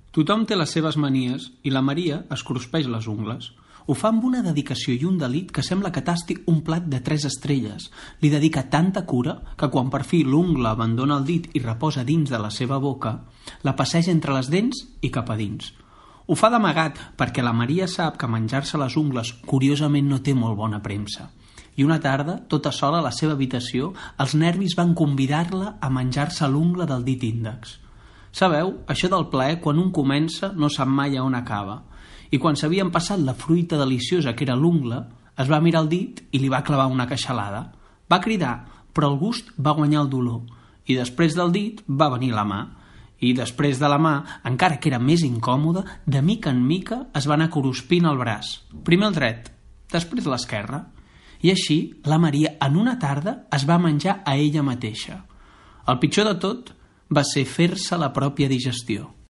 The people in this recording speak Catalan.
Tothom té les seves manies i la Maria es cruspeix les ungles. Ho fa amb una dedicació i un delit que sembla que tasti un plat de 3 estrelles. Li dedica tanta cura que quan per fi l'ungla abandona el dit i reposa dins de la seva boca, la passeja entre les dents i cap a dins. Ho fa d'amagat perquè la Maria sap que menjar-se les ungles curiosament no té molt bona premsa. I una tarda, tota sola a la seva habitació, els nervis van convidar-la a menjar-se l'ungla del dit índex. Sabeu, això del plaer, quan un comença, no sap mai a on acaba. I quan s'havien passat la fruita deliciosa que era l'ungla, es va mirar el dit i li va clavar una queixalada. Va cridar, però el gust va guanyar el dolor. I després del dit va venir la mà. I després de la mà, encara que era més incòmode, de mica en mica es va anar cruspint el braç. Primer el dret, després l'esquerre. I així, la Maria, en una tarda, es va menjar a ella mateixa. El pitjor de tot va ser fer-se la pròpia digestió.